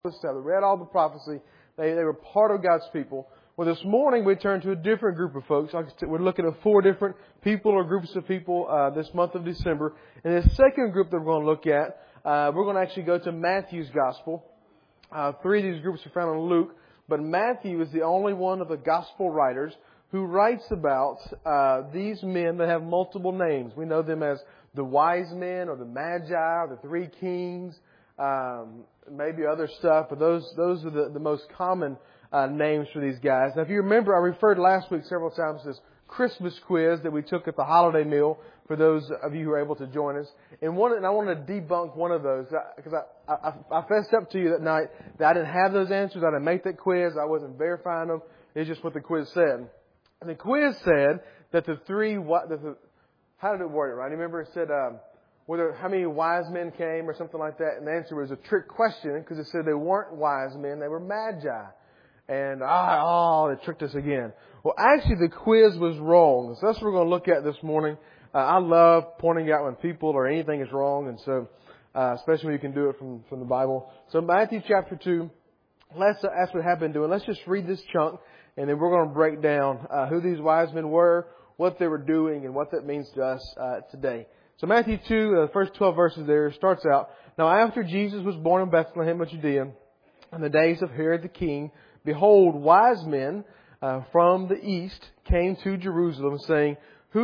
the stuff. They read all the prophecy. They were part of God's people. Well, this morning we turn to a different group of folks. We're looking at 4 different people or groups of people this month of December. And the second group that we're going to look at, we're going to actually go to Matthew's Gospel. 3 of these groups are found in Luke, but Matthew is the only one of the Gospel writers who writes about these men that have multiple names. We know them as the wise men or the magi or the 3 kings, maybe other stuff, but those are the most common names for these guys. Now, if you remember, I referred last week several times to this Christmas quiz that we took at the holiday meal for those of you who were able to join us. And I wanted to debunk one of those because I fessed up to you that night that I didn't have those answers. I didn't make that quiz. I wasn't verifying them. It's just what the quiz said. And the quiz said that how did it word it, right? Remember it said, how many wise men came or something like that? And the answer was a trick question because it said they weren't wise men, they were magi. And, they tricked us again. Well, actually the quiz was wrong. So that's what we're going to look at this morning. I love pointing out when people or anything is wrong. And so, especially when you can do it from the Bible. So Matthew chapter 2, that's what we have been doing. Let's just read this chunk. And then we're going to break down who these wise men were, what they were doing, and what that means to us today. So Matthew 2, the first 12 verses there, starts out, Now after Jesus was born in Bethlehem of Judea, in the days of Herod the king, behold, wise men from the east came to Jerusalem, saying,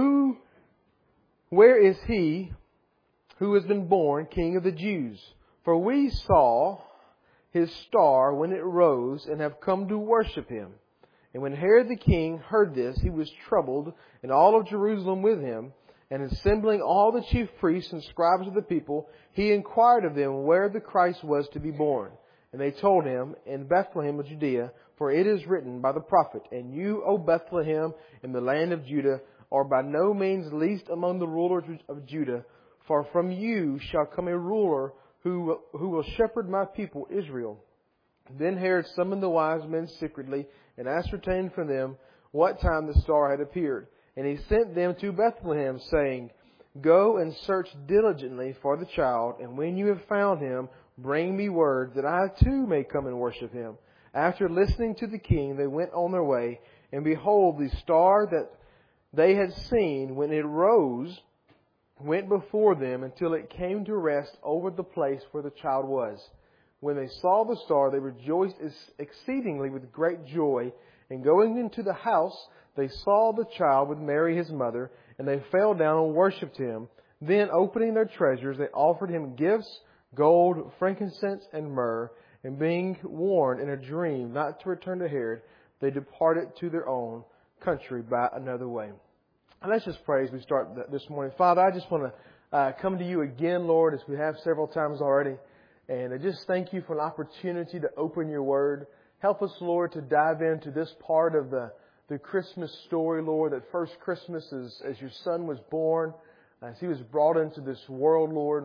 Where is he who has been born King of the Jews? For we saw his star when it rose, and have come to worship him. And when Herod the king heard this, he was troubled, and all of Jerusalem with him. And assembling all the chief priests and scribes of the people, he inquired of them where the Christ was to be born. And they told him, In Bethlehem of Judea, for it is written by the prophet, And you, O Bethlehem, in the land of Judah, are by no means least among the rulers of Judah, for from you shall come a ruler who will shepherd my people Israel. Then Herod summoned the wise men secretly, and ascertained from them what time the star had appeared. And he sent them to Bethlehem, saying, Go and search diligently for the child, and when you have found him, bring me word, that I too may come and worship him. After listening to the king, they went on their way, and behold, the star that they had seen when it rose went before them until it came to rest over the place where the child was. When they saw the star, they rejoiced exceedingly with great joy. And going into the house, they saw the child with Mary his mother, and they fell down and worshipped him. Then, opening their treasures, they offered him gifts, gold, frankincense, and myrrh. And being warned in a dream not to return to Herod, they departed to their own country by another way. And let's just pray as we start this morning. Father, I just want to come to you again, Lord, as we have several times already. And I just thank you for an opportunity to open your word. Help us, Lord, to dive into this part of the Christmas story, Lord, that first Christmas as your son was born, as he was brought into this world, Lord.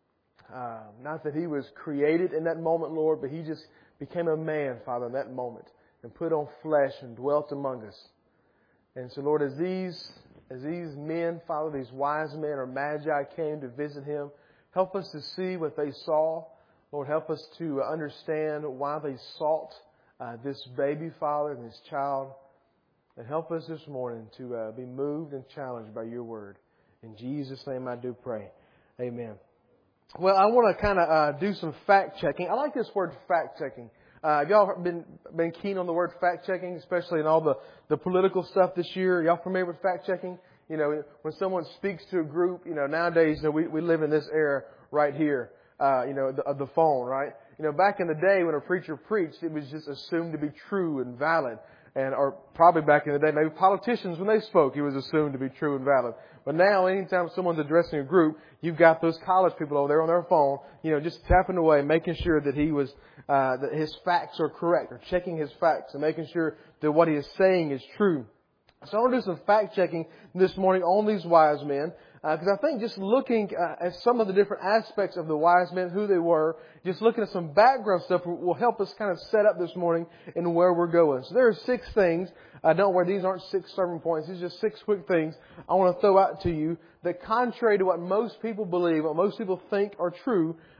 Not that he was created in that moment, Lord, but he just became a man, Father, in that moment, and put on flesh and dwelt among us. And so, Lord, as these men, Father, these wise men or magi came to visit him, help us to see what they saw. Lord, help us to understand why they sought this baby, Father, and this child. And help us this morning to be moved and challenged by your word. In Jesus' name I do pray. Amen. Well, I want to kind of do some fact checking. I like this word fact checking. Have y'all been keen on the word fact checking, especially in all the political stuff this year? Y'all familiar with fact checking? You know, when someone speaks to a group, you know, nowadays, you know, we live in this era right here, of the phone, right? You know, back in the day when a preacher preached, it was just assumed to be true and valid. Or probably back in the day, maybe politicians, when they spoke, it was assumed to be true and valid. But now, anytime someone's addressing a group, you've got those college people over there on their phone, you know, just tapping away, making sure that that his facts are correct, or checking his facts and making sure that what he is saying is true. So I want to do some fact checking this morning on these wise men. Because I think just looking at some of the different aspects of the wise men, who they were, just looking at some background stuff will help us kind of set up this morning in where we're going. So there are 6 things. Don't worry, these aren't 6 sermon points. These are just 6 quick things I want to throw out to you that, contrary to what most people believe, what most people think are true,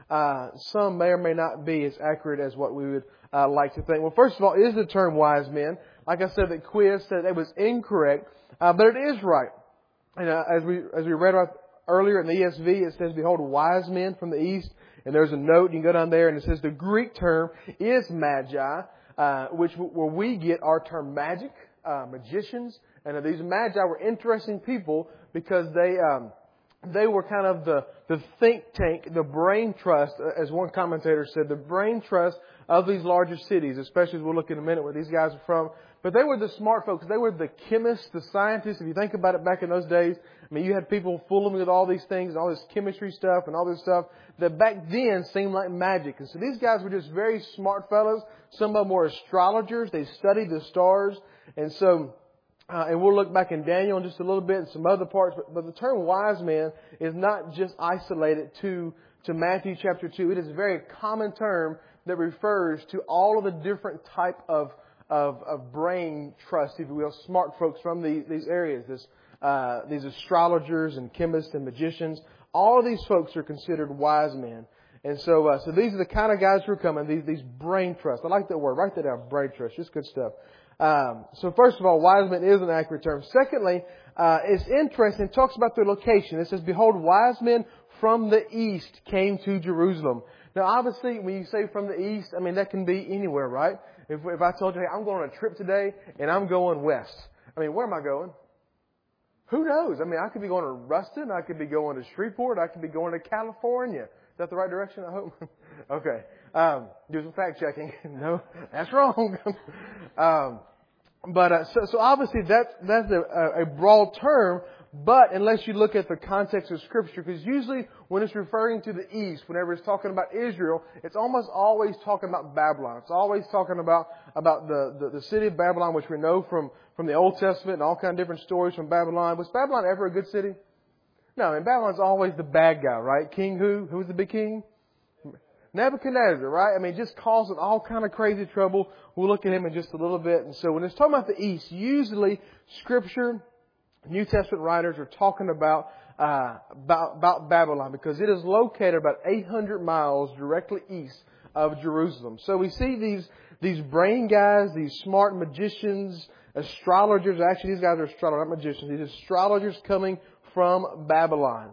some may or may not be as accurate as what we would like to think. Well, first of all, is the term wise men? Like I said, the quiz said it was incorrect, but it is right. And as we read earlier in the ESV, it says, "Behold, wise men from the east." And there's a note. You can go down there, and it says the Greek term is magi, where we get our term magic, magicians. And these magi were interesting people because they were kind of the think tank, the brain trust, as one commentator said, the brain trust of these larger cities, especially as we'll look in a minute where these guys are from. But they were the smart folks. They were the chemists, the scientists. If you think about it back in those days, I mean, you had people fooling with all these things, and all this chemistry stuff and all this stuff that back then seemed like magic. And so these guys were just very smart fellows. Some of them were astrologers. They studied the stars. And so, and we'll look back in Daniel in just a little bit and some other parts. But the term wise man is not just isolated to Matthew chapter 2. It is a very common term that refers to all of the different type of brain trust, if you will, smart folks from these areas, these astrologers and chemists and magicians. All of these folks are considered wise men. And so these are the kind of guys who are coming, these brain trust. I like that word. Write that down, brain trust. Just good stuff. So first of all, wise men is an accurate term. Secondly, it's interesting. It talks about their location. It says, "Behold, wise men from the east came to Jerusalem." Now, obviously, when you say from the east, I mean, that can be anywhere, right? If I told you, "Hey, I'm going on a trip today and I'm going west." I mean, where am I going? Who knows? I mean, I could be going to Ruston. I could be going to Shreveport. I could be going to California. Is that the right direction, I hope? Okay. Do some fact checking. No, that's wrong. So obviously that's a broad term, but unless you look at the context of Scripture, because usually when it's referring to the east, whenever it's talking about Israel, it's almost always talking about Babylon. It's always talking about the city of Babylon, which we know from the Old Testament and all kind of different stories from Babylon. Was Babylon ever a good city? No, I mean, Babylon's always the bad guy, right? King who? Who was the big king? Nebuchadnezzar, right? I mean, just causing all kind of crazy trouble. We'll look at him in just a little bit. And so when it's talking about the east, usually Scripture, New Testament writers are talking about Babylon because it is located about 800 miles directly east of Jerusalem. So we see these brain guys, these smart magicians, astrologers. Actually, these guys are astrologers, not magicians. These astrologers coming from Babylon.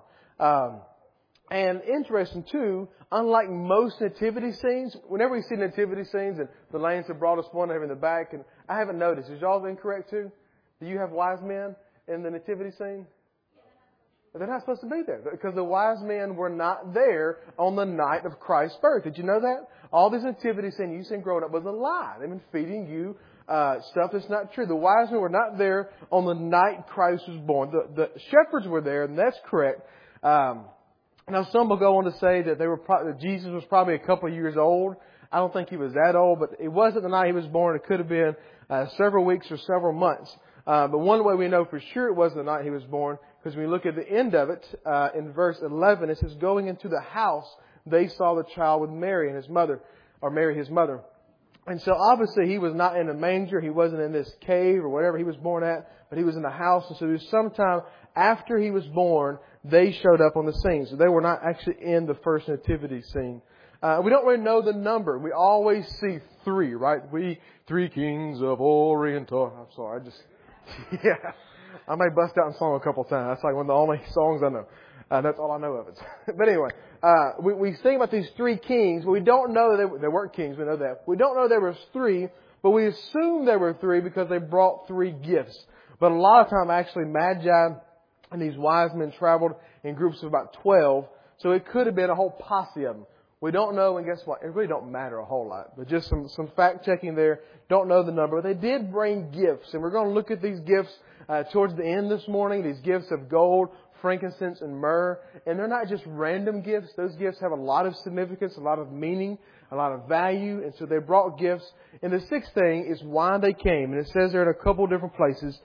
And interesting too, unlike most nativity scenes, whenever we see nativity scenes and the lambs have brought us one, they have in the back, and I haven't noticed. Is y'all incorrect too? Do you have wise men in the nativity scene? They're not supposed to be there because the wise men were not there on the night of Christ's birth. Did you know that? All these nativity scenes you've seen growing up was a lie. They've been feeding you stuff that's not true. The wise men were not there on the night Christ was born. The shepherds were there, and that's correct. Now, some will go on to say that Jesus was probably a couple of years old. I don't think he was that old, but it wasn't the night he was born. It could have been several weeks or several months. But one way we know for sure it wasn't the night he was born, because when we look at the end of it, in verse 11, it says, "Going into the house, they saw the child with Mary and his mother," or Mary his mother. And so obviously he was not in a manger. He wasn't in this cave or whatever he was born at, but he was in the house. And so it was sometime after he was born, they showed up on the scene. So they were not actually in the first nativity scene. We don't really know the number. We always see 3, right? We 3 kings of Orient. I'm sorry, yeah. I may bust out in song a couple of times. That's like one of the only songs I know. That's all I know of it. But anyway, we sing about these 3 kings, but we don't know that they weren't kings. We know that. We don't know there was 3, but we assume there were 3 because they brought 3 gifts. But a lot of time, actually, Magi and these wise men traveled in groups of about 12. So it could have been a whole posse of them. We don't know, and guess what? It really don't matter a whole lot. But just some fact checking there. Don't know the number. They did bring gifts, and we're going to look at these gifts towards the end this morning. These gifts of gold, frankincense, and myrrh. And they're not just random gifts. Those gifts have a lot of significance, a lot of meaning, a lot of value. And so they brought gifts. And the 6th thing is why they came. And it says there in a couple different places.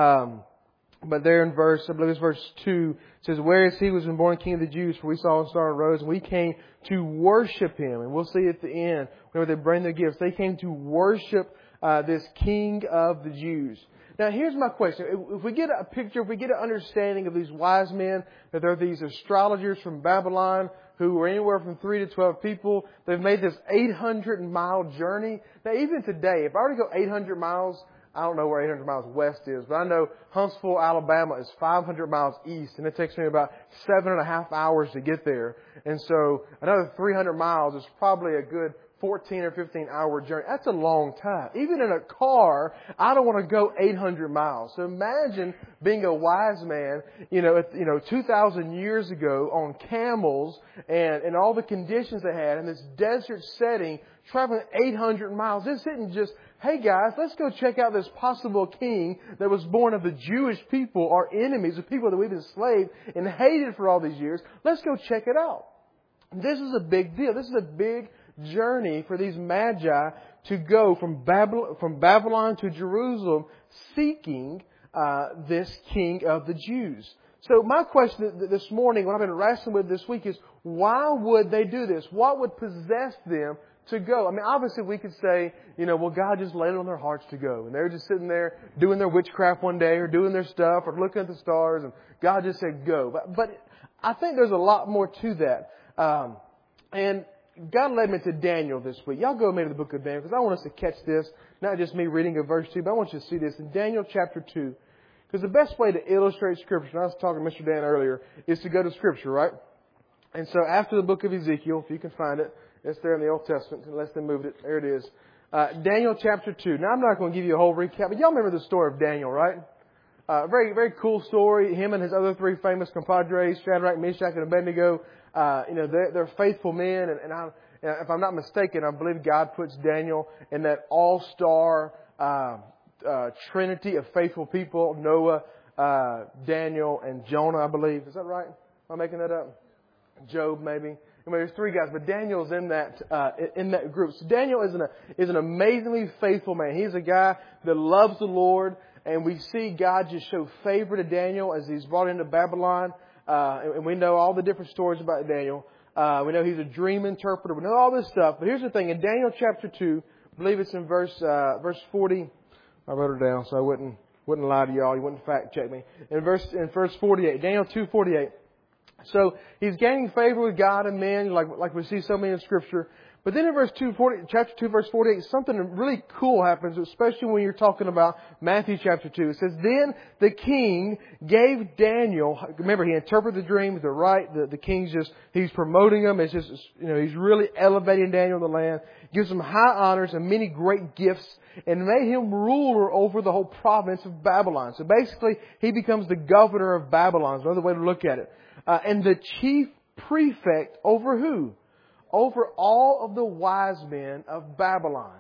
But there in verse 2, it says, "Whereas he was born King of the Jews, for we saw a star and rose, and we came to worship him." And we'll see at the end, whenever they bring their gifts, they came to worship this King of the Jews. Now, here's my question. If we get a picture, if we get an understanding of these wise men, that they're these astrologers from Babylon, who were anywhere from 3 to 12 people. They've made this 800-mile journey. Now, even today, if I were to go 800 miles, I don't know where 800 miles west is, but I know Huntsville, Alabama is 500 miles east, and it takes me about 7.5 hours to get there. And so another 300 miles is probably a good 14 or 15 hour journey. That's a long time. Even in a car, I don't want to go 800 miles. So imagine being a wise man, 2,000 years ago on camels and all the conditions they had in this desert setting, traveling 800 miles. This isn't just, hey guys, let's go check out this possible king that was born of the Jewish people, our enemies, the people that we've enslaved and hated for all these years. Let's go check it out. This is a big deal. This is a big journey for these magi to go from Babylon to Jerusalem seeking this king of the Jews. So my question this morning, what I've been wrestling with this week is, why would they do this? What would possess them to go? I mean, obviously we could say, well, God just laid it on their hearts to go. And they're just sitting there doing their witchcraft one day or doing their stuff or looking at the stars and God just said go. But I think there's a lot more to that. And God led me to Daniel this week. Y'all go with me to the book of Daniel because I want us to catch this, not just me reading a verse 2, but I want you to see this in Daniel chapter 2. Because the best way to illustrate Scripture, and I was talking to Mr. Dan earlier, is to go to Scripture, right? And so after the book of Ezekiel, if you can find it, it's there in the Old Testament, unless they moved it. There it is. Daniel chapter 2. Now I'm not going to give you a whole recap, but y'all remember the story of Daniel, right? Very, very cool story. Him and his other three famous compadres, Shadrach, Meshach, and Abednego, they're faithful men, and if I'm not mistaken, I believe God puts Daniel in that all-star trinity of faithful people: Noah, Daniel, and Jonah, I believe. Is that right? Am I making that up? Job, maybe. There's three guys, but Daniel's in that group. So Daniel is an amazingly faithful man. He's a guy that loves the Lord, and we see God just show favor to Daniel as he's brought into Babylon. And we know all the different stories about Daniel. We know he's a dream interpreter. We know all this stuff. But here's the thing. In Daniel chapter 2, I believe it's in verse 40. I wrote it down so I wouldn't lie to y'all. You wouldn't fact check me. In verse 48, Daniel 2:48. So he's gaining favor with God and men, like we see so many in Scripture. But then in chapter 2, verse 48, something really cool happens, especially when you're talking about Matthew chapter 2. It says, then the king gave Daniel, remember he interpreted the dreams, the king's he's promoting him. It's just, he's really elevating Daniel in the land, gives him high honors and many great gifts, and made him ruler over the whole province of Babylon. So basically, he becomes the governor of Babylon. Is another way to look at it. And the chief prefect over who? Over all of the wise men of Babylon.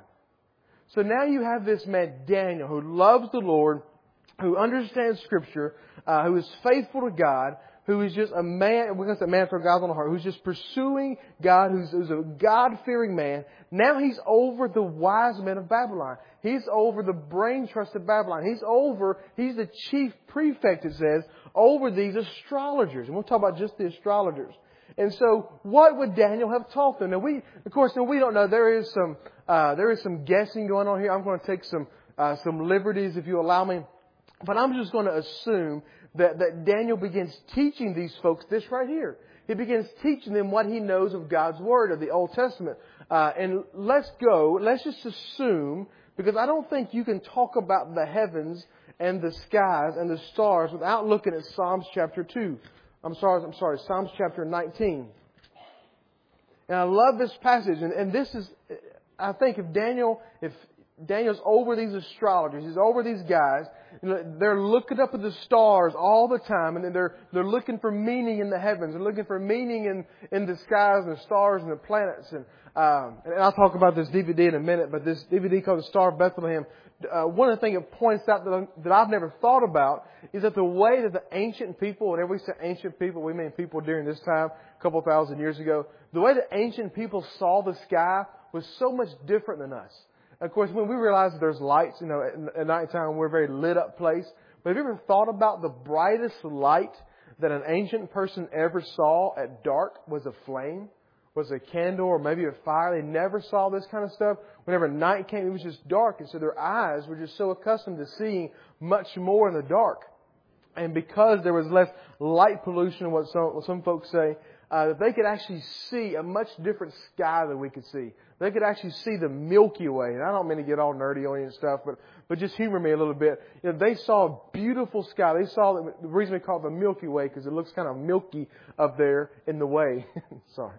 So now you have this man, Daniel, who loves the Lord, who understands Scripture, who is faithful to God, who is just a man, we're going to say man for God's on the heart, who's just pursuing God, who's a God-fearing man. Now he's over the wise men of Babylon. He's over the brain trust of Babylon. He's the chief prefect, it says, over these astrologers. And we'll talk about just the astrologers. And so, what would Daniel have taught them? Now, we don't know. There is some guessing going on here. I'm going to take some liberties, if you allow me. But I'm just going to assume that Daniel begins teaching these folks this right here. He begins teaching them what he knows of God's Word, of the Old Testament. And let's just assume, because I don't think you can talk about the heavens and the skies and the stars without looking at Psalms chapter 2. I'm sorry, Psalms chapter 19. And I love this passage. And this is, I think if Daniel's over these astrologers, he's over these guys, they're looking up at the stars all the time, and then they're looking for meaning in the heavens. They're looking for meaning in the skies and the stars and the planets. And I'll talk about this DVD in a minute, but this DVD called The Star of Bethlehem, one of the things it points out that I've never thought about is that the way that the ancient people, whenever we say ancient people, we mean people during this time, a couple thousand years ago, the way that ancient people saw the sky was so much different than us. Of course, when we realize that there's lights, at nighttime we're a very lit up place. But have you ever thought about the brightest light that an ancient person ever saw at dark was a flame? Was a candle or maybe a fire? They never saw this kind of stuff. Whenever night came, it was just dark. And so their eyes were just so accustomed to seeing much more in the dark. And because there was less light pollution, what some folks say, that they could actually see a much different sky than we could see. They could actually see the Milky Way. And I don't mean to get all nerdy on you and stuff, but just humor me a little bit. You know, they saw a beautiful sky. They saw the reason we call it the Milky Way because it looks kind of milky up there in the way. Sorry.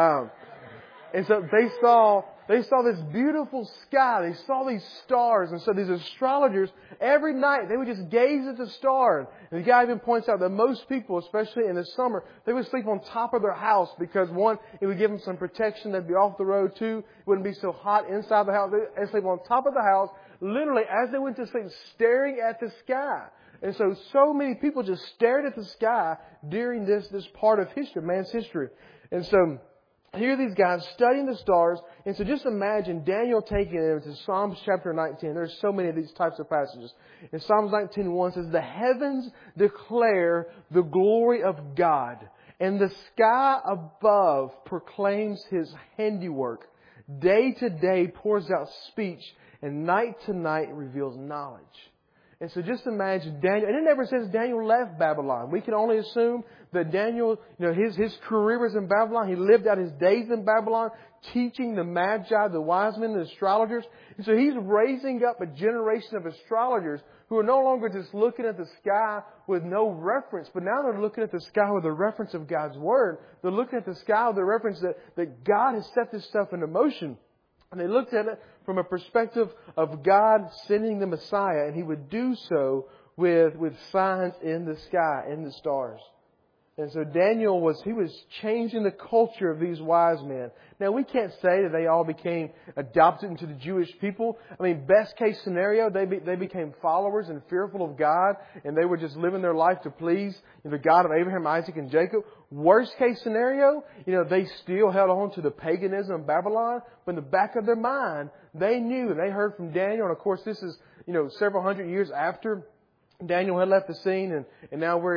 And so they saw this beautiful sky. They saw these stars. And so these astrologers, every night, they would just gaze at the stars. And the guy even points out that most people, especially in the summer, they would sleep on top of their house because, one, it would give them some protection. They'd be off the road. Two, it wouldn't be so hot inside the house. They'd sleep on top of the house, literally, as they went to sleep, staring at the sky. And so many people just stared at the sky during this part of history, man's history. And so here are these guys studying the stars. And so just imagine Daniel taking them to Psalms chapter 19. There's so many of these types of passages. And Psalms 19:1 says, "The heavens declare the glory of God, and the sky above proclaims His handiwork. Day to day pours out speech, and night to night reveals knowledge." And so just imagine Daniel, and it never says Daniel left Babylon. We can only assume that Daniel, his career was in Babylon. He lived out his days in Babylon, teaching the Magi, the wise men, the astrologers. And so he's raising up a generation of astrologers who are no longer just looking at the sky with no reference, but now they're looking at the sky with a reference of God's Word. They're looking at the sky with a reference that God has set this stuff into motion. And they looked at it from a perspective of God sending the Messiah, and He would do so with signs in the sky, in the stars. And so Daniel was changing the culture of these wise men. Now we can't say that they all became adopted into the Jewish people. I mean, best case scenario, they became followers and fearful of God, and they were just living their life to please the God of Abraham, Isaac, and Jacob. Worst case scenario, they still held on to the paganism of Babylon, but in the back of their mind, they knew, and they heard from Daniel, and of course this is, several hundred years after Daniel had left the scene, and now we're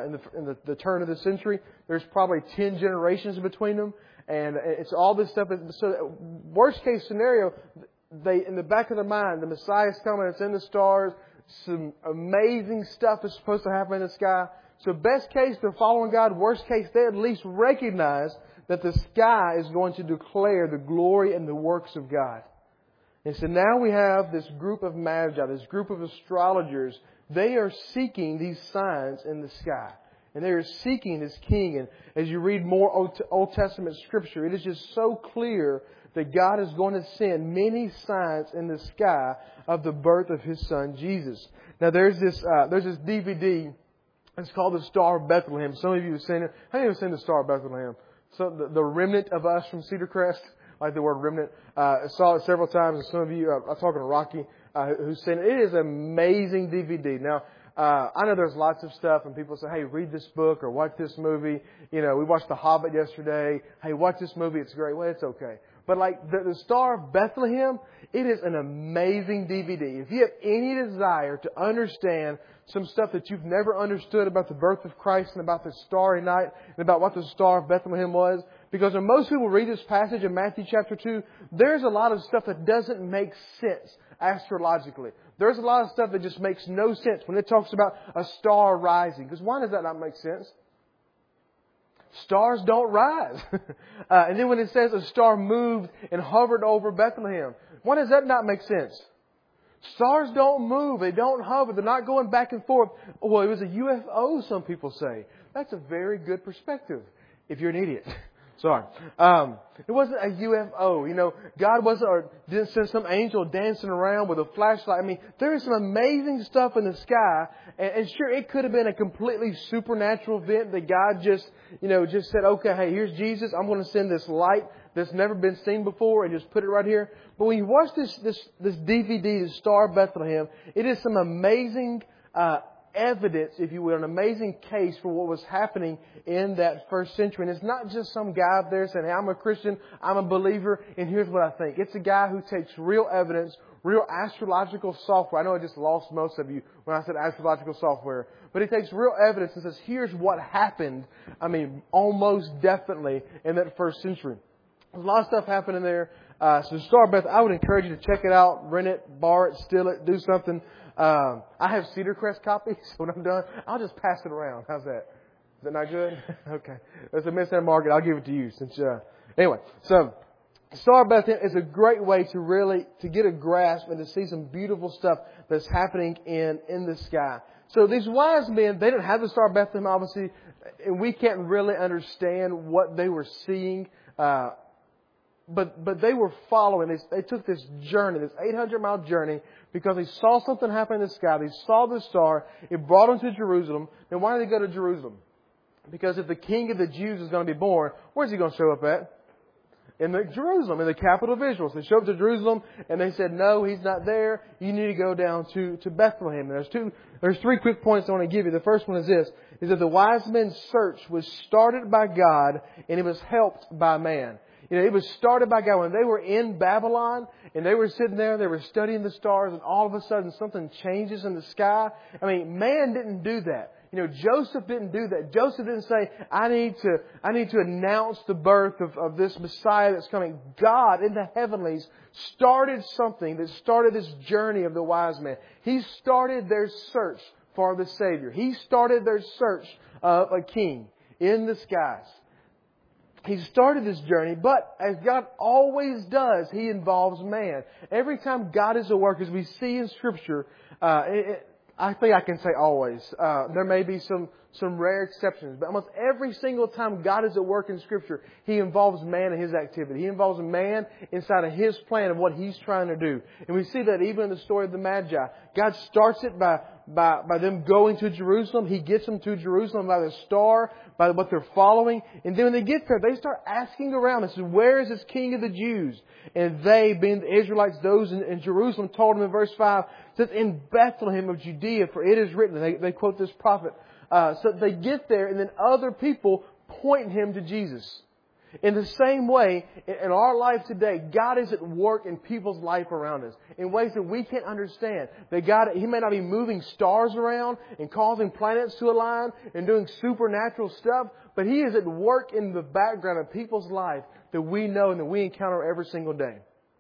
in the turn of the century. There's probably 10 generations between them, and it's all this stuff. So, worst case scenario, in the back of their mind, the Messiah's coming. It's in the stars. Some amazing stuff is supposed to happen in the sky. So, best case, they're following God. Worst case, they at least recognize that the sky is going to declare the glory and the works of God. And so now we have this group of Magi, this group of astrologers. They are seeking these signs in the sky. And they are seeking this king. And as you read more Old Testament Scripture, it is just so clear that God is going to send many signs in the sky of the birth of His Son, Jesus. Now there's this DVD. It's called The Star of Bethlehem. Some of you have seen it. How many have seen The Star of Bethlehem? So the remnant of us from Cedar Crest, I like the word remnant. I saw it several times. And some of you, I'm talking to Rocky, who's seen it. It is an amazing DVD. Now, I know there's lots of stuff, and people say, "Hey, read this book or watch this movie." We watched The Hobbit yesterday. Hey, watch this movie. It's great. Well, it's okay. But like the Star of Bethlehem, it is an amazing DVD. If you have any desire to understand some stuff that you've never understood about the birth of Christ and about the starry night and about what the Star of Bethlehem was, because when most people read this passage in Matthew chapter 2, there's a lot of stuff that doesn't make sense astrologically. There's a lot of stuff that just makes no sense when it talks about a star rising. Because why does that not make sense? Stars don't rise. And then when it says a star moved and hovered over Bethlehem, why does that not make sense? Stars don't move. They don't hover. They're not going back and forth. Well, it was a UFO, some people say. That's a very good perspective if you're an idiot. Sorry. It wasn't a UFO. God didn't send some angel dancing around with a flashlight. I mean, there is some amazing stuff in the sky. And sure, it could have been a completely supernatural event that God just said, "Okay, hey, here's Jesus. I'm going to send this light that's never been seen before and just put it right here." But when you watch this DVD, The Star of Bethlehem, it is some amazing evidence, if you will, an amazing case for what was happening in that first century. And it's not just some guy up there saying, "Hey, I'm a Christian, I'm a believer, and here's what I think." It's a guy who takes real evidence, real astrological software. I know I just lost most of you when I said astrological software. But he takes real evidence and says, here's what happened, almost definitely in that first century. There's a lot of stuff happening there. So the Star of Bethlehem, I would encourage you to check it out, rent it, borrow it, steal it, do something. I have Cedar Crest copies, so when I'm done, I'll just pass it around. How's that? Is that not good? Okay. That's a Miss Ann Margaret. I'll give it to you since, anyway. So, Star of Bethlehem is a great way to really, to get a grasp and to see some beautiful stuff that's happening in the sky. So these wise men, they didn't have the Star of Bethlehem, obviously, and we can't really understand what they were seeing, but they were following this. They took this journey, this 800-mile journey, because they saw something happen in the sky. They saw the star. It brought them to Jerusalem. Now, why did they go to Jerusalem? Because if the King of the Jews is going to be born, where's He going to show up at? In Jerusalem, in the capital of Israel. So they showed up to Jerusalem, and they said, no, He's not there. You need to go down to Bethlehem. And there's three quick points I want to give you. The first one is this, is that the wise men's search was started by God, and it was helped by man. You know, it was started by God. When they were in Babylon, and they were sitting there, they were studying the stars, and all of a sudden something changes in the sky. I mean, man didn't do that. You know, Joseph didn't do that. Joseph didn't say, I need to announce the birth of this Messiah that's coming. God in the heavenlies started something that started this journey of the wise men. He started their search for the Savior. He started their search of a king in the skies. He started this journey, but as God always does, He involves man. Every time God is at work, as we see in Scripture, I think I can say always. There may be some rare exceptions, but almost every single time God is at work in Scripture, He involves man in His activity. He involves man inside of His plan of what He's trying to do. And we see that even in the story of the Magi. God starts it by them going to Jerusalem. He gets them to Jerusalem by the star, by what they're following. And then when they get there, they start asking around. They say, where is this King of the Jews? And they, being the Israelites, those in Jerusalem, told him in verse 5, says, in Bethlehem of Judea, for it is written. They quote this prophet. So they get there, and then other people point him to Jesus. In the same way, in our life today, God is at work in people's life around us in ways that we can't understand. That God, He may not be moving stars around and causing planets to align and doing supernatural stuff, but He is at work in the background of people's life that we know and that we encounter every single day.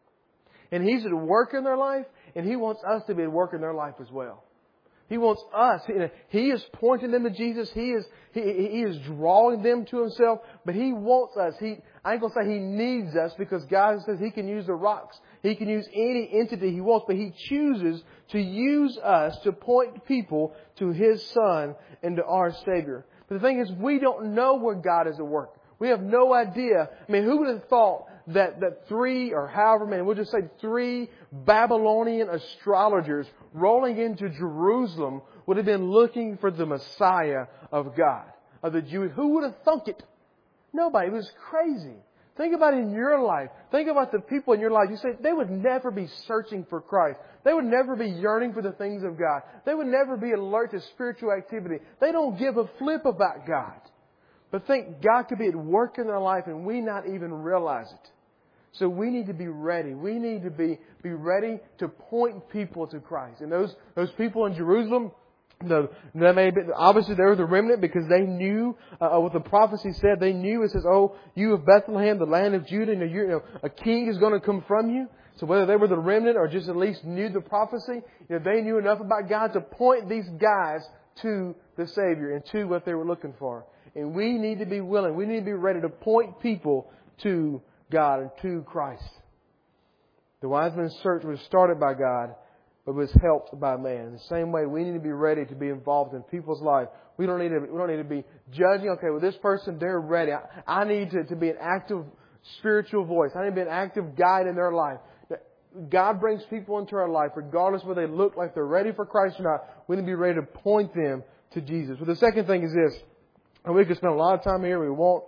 And He's at work in their life, and He wants us to be at work in their life as well. He wants us. He is pointing them to Jesus. He is drawing them to Himself. But He wants us. I ain't going to say He needs us, because God says He can use the rocks. He can use any entity He wants. But He chooses to use us to point people to His Son and to our Savior. But the thing is, we don't know where God is at work. We have no idea. I mean, who would have thought that three, or however many, we'll just say 3 Babylonian astrologers rolling into Jerusalem would have been looking for the Messiah of God, of the Jews. Who would have thunk it? Nobody. It was crazy. Think about it in your life. Think about the people in your life. You say they would never be searching for Christ. They would never be yearning for the things of God. They would never be alert to spiritual activity. They don't give a flip about God. But think God could be at work in their life and we not even realize it. So we need to be ready. We need to be ready to point people to Christ. And those people in Jerusalem, obviously they were the remnant, because they knew what the prophecy said. They knew, it says, "Oh, you of Bethlehem, the land of Judah, a king is going to come from you." So whether they were the remnant or just at least knew the prophecy, they knew enough about God to point these guys to the Savior and to what they were looking for. And we need to be willing. We need to be ready to point people to God and to Christ. The wise men's search was started by God, but was helped by man. In the same way, we need to be ready to be involved in people's life. We don't need to be judging. Okay, well, this person, they're ready. I need to be an active spiritual voice. I need to be an active guide in their life. God brings people into our life, regardless whether they look like they're ready for Christ or not. We need to be ready to point them to Jesus. But the second thing is this. And we could spend a lot of time here. We won't.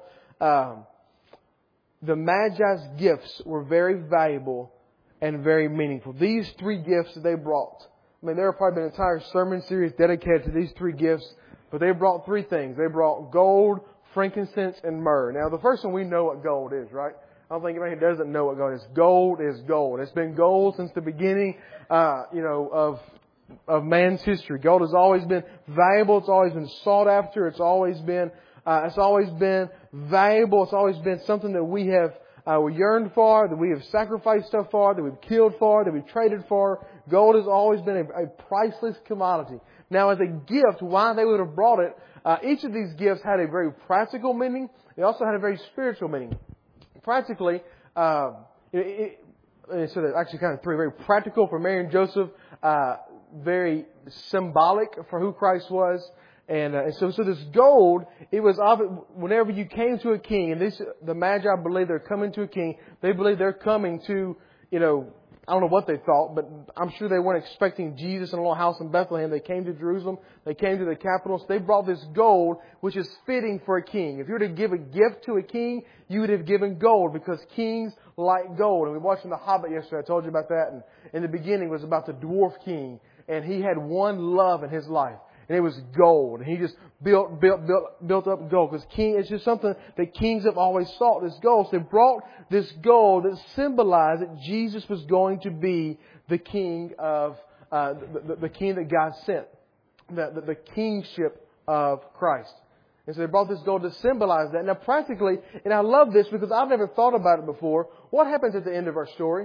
The Magi's gifts were very valuable and very meaningful. These 3 gifts that they brought. I mean, there have probably been an entire sermon series dedicated to these 3 gifts. But they brought 3 things. They brought gold, frankincense, and myrrh. Now, the first one, we know what gold is, right? I don't think anybody who doesn't know what gold is. Gold is gold. It's been gold since the beginning, of man's history. Gold has always been valuable. It's always been sought after. It's always been valuable. It's always been something that we have we yearned for, that we have sacrificed stuff for, that we've killed for, that we've traded for. Gold has always been a priceless commodity. Now, as a gift, why they would have brought it, each of these gifts had a very practical meaning. They also had a very spiritual meaning. Practically, so there's actually kind of three. Very practical for Mary and Joseph, very symbolic for who Christ was. And so this gold, it was whenever you came to a king, and the Magi believe they're coming to a king. They believe they're coming to, I don't know what they thought, but I'm sure they weren't expecting Jesus in a little house in Bethlehem. They came to Jerusalem. They came to the capital. So they brought this gold, which is fitting for a king. If you were to give a gift to a king, you would have given gold because kings like gold. And we watched in The Hobbit yesterday. I told you about that. And in the beginning it was about the dwarf king. And he had one love in his life. And it was gold. And he just built up gold. Because it's just something that kings have always sought, this gold. So they brought this gold that symbolized that Jesus was going to be the king of, the king that God sent. The kingship of Christ. And so they brought this gold to symbolize that. Now practically, and I love this because I've never thought about it before, what happens at the end of our story?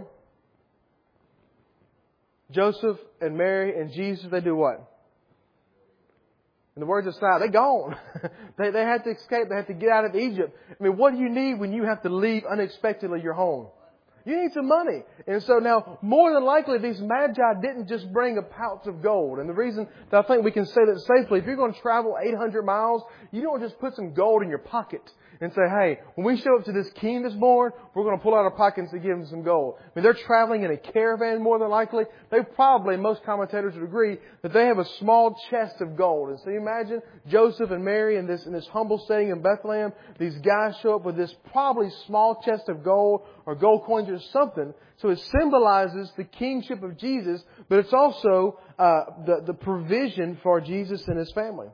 Joseph and Mary and Jesus, they do what? In the words of Isaiah, they're gone. They had to escape. They had to get out of Egypt. I mean, what do you need when you have to leave unexpectedly your home? You need some money. And so now, more than likely, these Magi didn't just bring a pouch of gold. And the reason that I think we can say that safely, if you're going to travel 800 miles, you don't just put some gold in your pocket and say, hey, when we show up to this king that's born, we're going to pull out our pockets to give him some gold. I mean, they're traveling in a caravan more than likely. They probably, most commentators would agree, that they have a small chest of gold. And so you imagine Joseph and Mary in this humble setting in Bethlehem. These guys show up with this probably small chest of gold or gold coins or something. So it symbolizes the kingship of Jesus, but it's also the provision for Jesus and His family.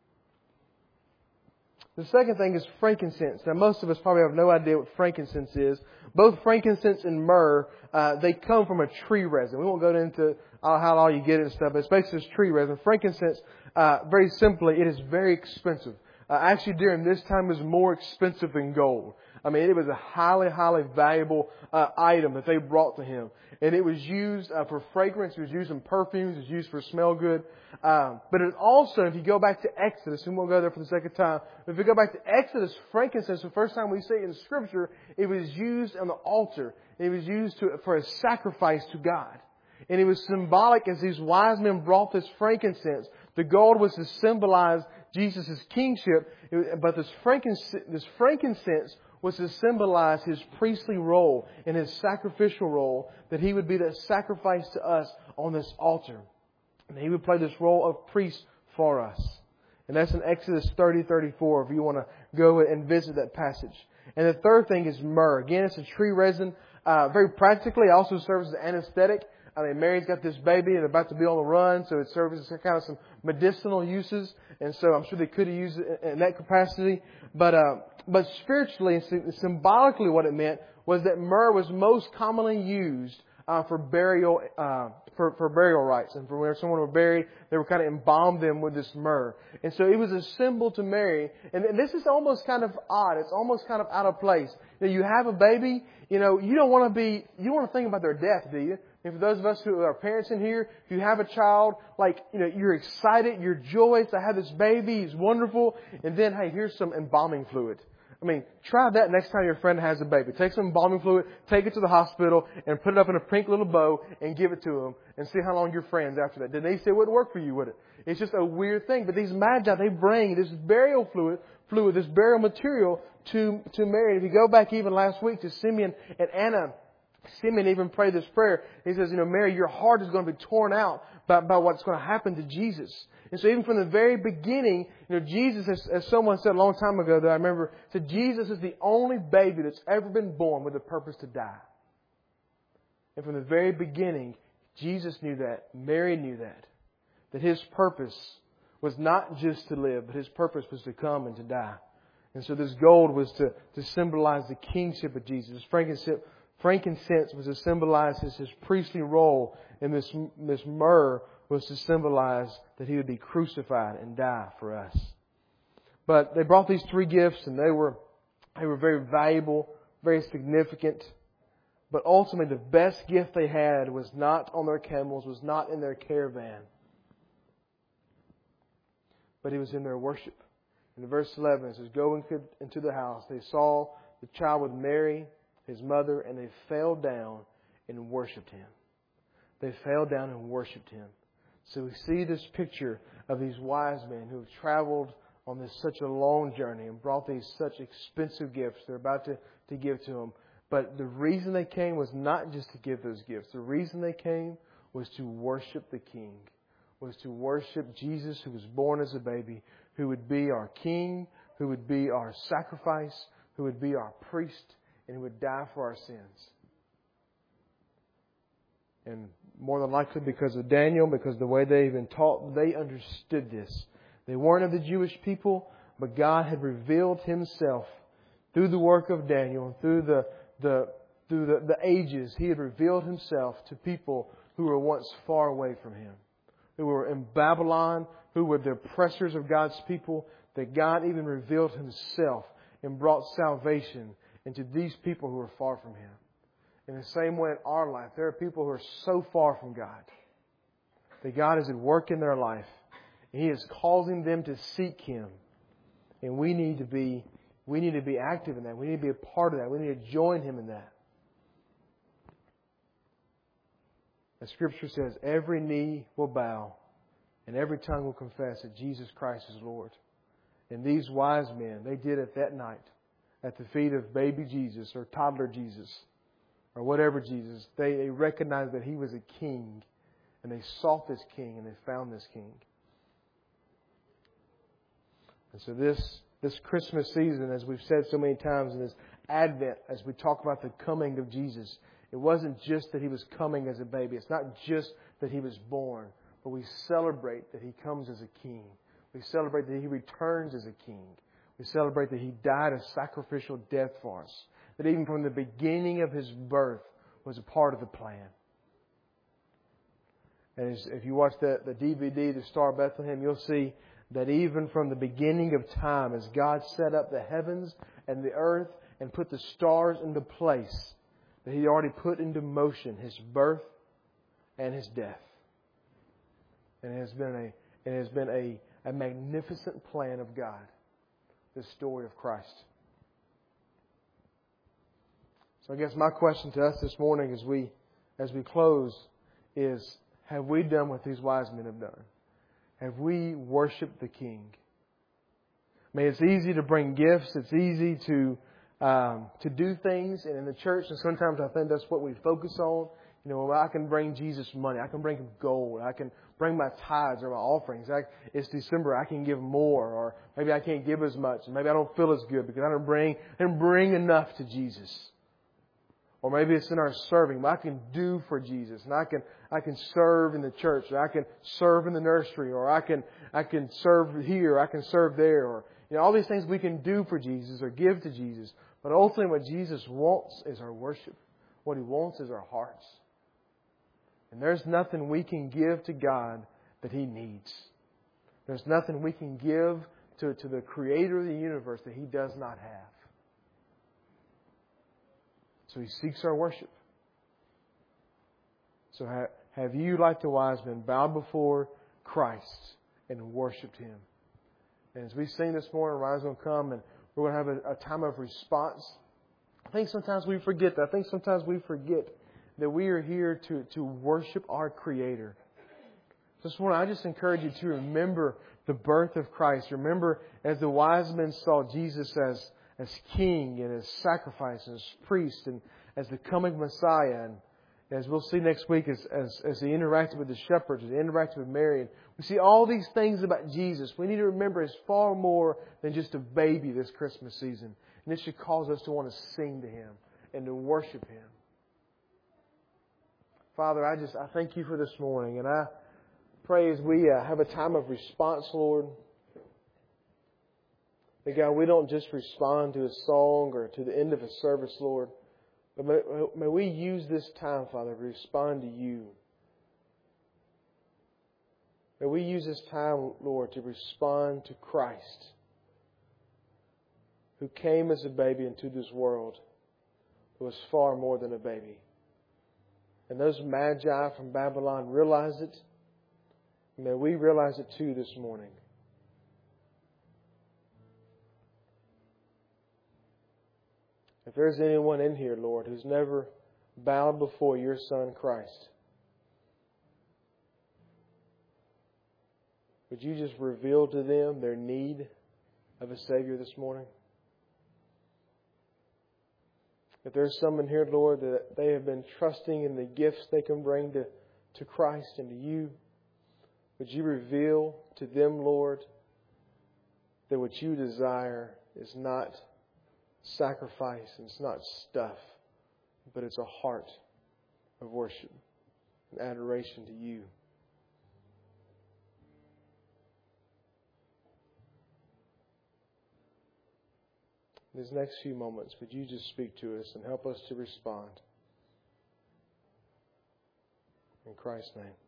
The second thing is frankincense. Now, most of us probably have no idea what frankincense is. Both frankincense and myrrh, they come from a tree resin. We won't go into how all you get it and stuff, but it's basically this tree resin. Frankincense, very simply, it is very expensive. Actually, during this time, it was more expensive than gold. I mean, it was a highly, highly valuable item that they brought to Him. And it was used for fragrance. It was used in perfumes. It was used for smell good. But it also, if you go back to Exodus, and we'll go there for the second time, but if you go back to Exodus, frankincense, the first time we see it in Scripture, it was used on the altar. It was used for a sacrifice to God. And it was symbolic as these wise men brought this frankincense. The gold was to symbolize Jesus' kingship, but this frankincense was to symbolize His priestly role and His sacrificial role, that He would be the sacrifice to us on this altar. And He would play this role of priest for us. And that's in Exodus 30:34 if you want to go and visit that passage. And the third thing is myrrh. Again, it's a tree resin. Very practically, it also serves as an anesthetic. I mean, Mary's got this baby and about to be on the run, so it serves as kind of some medicinal uses. And so I'm sure they could have used it in that capacity. But spiritually and symbolically what it meant was that myrrh was most commonly used for burial rites. And for when someone were buried, they would kind of embalm them with this myrrh. And so it was a symbol to Mary. And this is almost kind of odd. It's almost kind of out of place. You have a baby, you don't want to think about their death, do you? And for those of us who are parents in here, if you have a child, you're excited, you're joyous to have this baby, he's wonderful. And then, hey, here's some embalming fluid. I mean, try that next time your friend has a baby. Take some embalming fluid, take it to the hospital, and put it up in a pink little bow and give it to them and see how long you're friends after that. Then they say it wouldn't work for you, would it? It's just a weird thing. But these Magi, they bring this burial fluid, this burial material to Mary. If you go back even last week to Simeon and Anna, Simeon even prayed this prayer. He says, Mary, your heart is going to be torn out by what's going to happen to Jesus. And so even from the very beginning, Jesus, as someone said a long time ago that I remember, said Jesus is the only baby that's ever been born with a purpose to die. And from the very beginning, Jesus knew that. Mary knew that His purpose was not just to live, but His purpose was to come and to die. And so this gold was to symbolize the kingship of Jesus. Frankincense was to symbolize His priestly role, and this myrrh was to symbolize that He would be crucified and die for us. But they brought these three gifts, and they were very valuable very significant. But ultimately, the best gift they had was not on their camels, was not in their caravan, but it was in their worship. In verse 11, it says, "Go into the house. They saw the child with Mary, His mother, and they fell down and worshipped Him." They fell down and worshipped Him. So we see this picture of these wise men who have traveled on this such a long journey and brought these such expensive gifts they're about to give to Him. But the reason they came was not just to give those gifts. The reason they came was to worship the King, was to worship Jesus, who was born as a baby, who would be our King, who would be our sacrifice, who would be our priest, and who would die for our sins. And more than likely because of Daniel, because of the way they've been taught, they understood this. They weren't of the Jewish people, but God had revealed Himself through the work of Daniel, through the ages. He had revealed Himself to people who were once far away from Him, who were in Babylon, who were the oppressors of God's people, that God even revealed Himself and brought salvation into these people who were far from Him. In the same way in our life, there are people who are so far from God that God is at work in their life, and He is causing them to seek Him. And we need to be active in that. We need to be a part of that. We need to join Him in that. The Scripture says, every knee will bow and every tongue will confess that Jesus Christ is Lord. And these wise men, they did it that night at the feet of baby Jesus or toddler Jesus or whatever Jesus. They recognized that He was a King, and they sought this King and they found this King. And so this Christmas season, as we've said so many times in this Advent, as we talk about the coming of Jesus, it wasn't just that He was coming as a baby. It's not just that He was born, but we celebrate that He comes as a King. We celebrate that He returns as a King. We celebrate that He died a sacrificial death for us. That even from the beginning of His birth was a part of the plan. And if you watch the DVD, The Star of Bethlehem, you'll see that even from the beginning of time, as God set up the heavens and the earth and put the stars into place, that He already put into motion His birth and His death. And it has been a magnificent plan of God, this story of Christ. So I guess my question to us this morning as we close is, have we done what these wise men have done? Have we worshipped the King? I mean, it's easy to bring gifts. It's easy to do things. And in the church, and sometimes I think that's what we focus on. You know, I can bring Jesus money. I can bring Him gold. I can bring my tithes or my offerings. It's December. I can give more. Or maybe I can't give as much. Maybe I don't feel as good because I didn't bring enough to Jesus. Or maybe it's in our serving. I can do for Jesus, and I can serve in the church, or I can serve in the nursery, or I can serve here, or I can serve there, or all these things we can do for Jesus or give to Jesus. But ultimately, what Jesus wants is our worship. What He wants is our hearts. And there's nothing we can give to God that He needs. There's nothing we can give to the Creator of the universe that He does not have. So He seeks our worship. So have you, like the wise men, bowed before Christ and worshipped Him? And as we sing this morning, Ryan's going to come and we're going to have a time of response. I think sometimes we forget that. I think sometimes we forget that we are here to worship our Creator. So this morning, I just encourage you to remember the birth of Christ. Remember, as the wise men saw Jesus as King and as sacrifice and as priest and as the coming Messiah. And as we'll see next week as He interacted with the shepherds, as He interacted with Mary. And we see all these things about Jesus. We need to remember it's far more than just a baby this Christmas season. And it should cause us to want to sing to Him and to worship Him. Father, I thank You for this morning. And I pray as we have a time of response, Lord, that God, we don't just respond to a song or to the end of a service, Lord, but may we use this time, Father, to respond to You. May we use this time, Lord, to respond to Christ, who came as a baby into this world was far more than a baby. And those magi from Babylon realized it. May we realize it too this morning. If there's anyone in here, Lord, who's never bowed before your Son, Christ, would you just reveal to them their need of a Savior this morning? If there's someone here, Lord, that they have been trusting in the gifts they can bring to Christ and to you, would you reveal to them, Lord, that what you desire is not sacrifice and it's not stuff, but it's a heart of worship and adoration to you. In these next few moments, would you just speak to us and help us to respond? In Christ's name.